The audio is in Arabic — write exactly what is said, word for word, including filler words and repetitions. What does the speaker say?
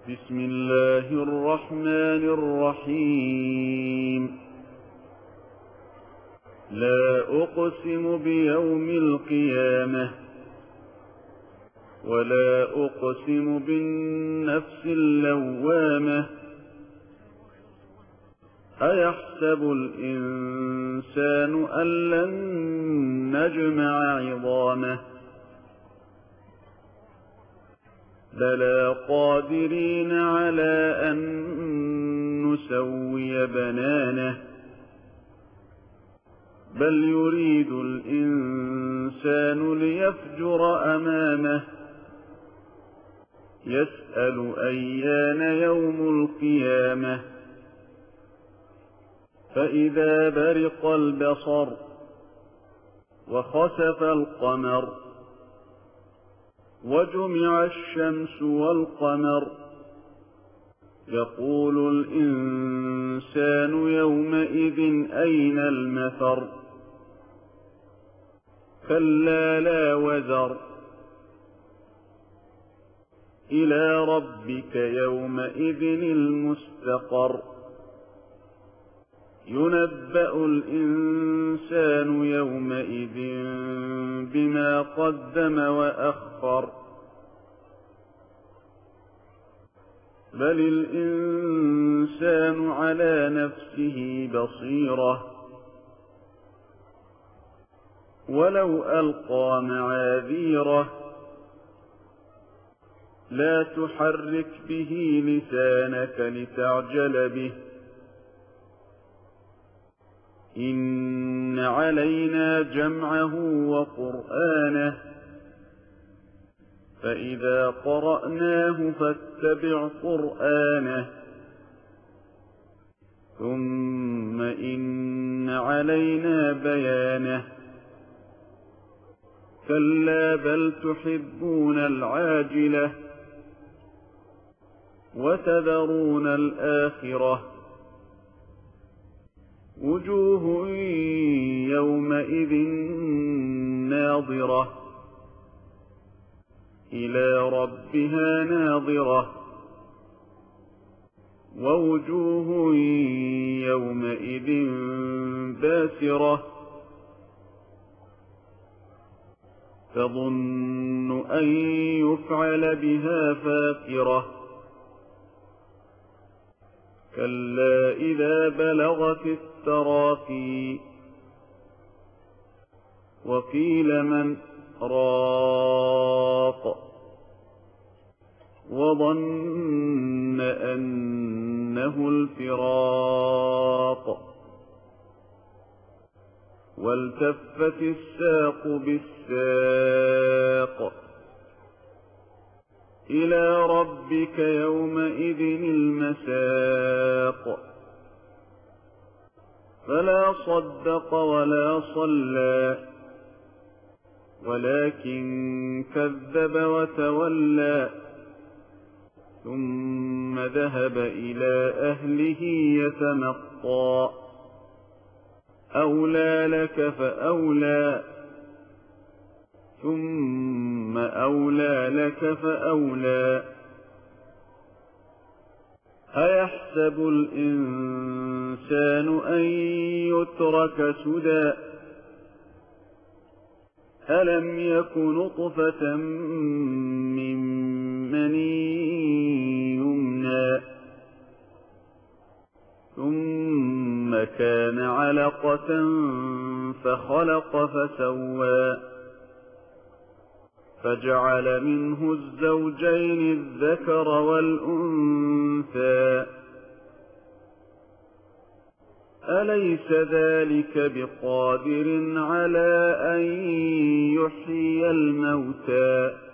بسم الله الرحمن الرحيم لا أقسم بيوم القيامة ولا أقسم بالنفس اللوامة أيحسب الإنسان أن لن نجمع عظامه بلى قادرين على أن نسوي بنانه بل يريد الإنسان ليفجر أمامه يسأل أيان يوم القيامة فإذا برق البصر وخسف القمر وجمع الشمس والقمر يقول الإنسان يومئذ أين المفر كلا لا وزر إلى ربك يومئذ المستقر ينبأ الإنسان يومئذ بما قدم وأخر بل الإنسان على نفسه بصيرة ولو ألقى معاذيره لا تحرك به لسانك لتعجل به إن علينا جمعه وقرآنه فإذا قرأناه فاتبع قرآنه ثم إن علينا بيانه كلا بل تحبون العاجلة وتذرون الآخرة وجوه يومئذ ناظرة إلى ربها ناظرة ووجوه يومئذ باسرة تظن أن يفعل بها فاقرة كلا إذا بلغت التراقي وقيل من راق وظن أنه الفراق والتفت الساق بالساق إلى ربك يومئذ المساق فلا صدق ولا صلى ولكن كذب وتولى ثم ذهب إلى أهله يتمطى أولى لك فأولى ثم أولى لك فأولى أيحسب الإنسان أن يترك سدى ألم يك نطفة من مني يمنى ثم كان علقة فخلق فسوى فجعل منه الزوجين الذكر والأنثى أليس ذلك بقادر على أن يحيي الموتى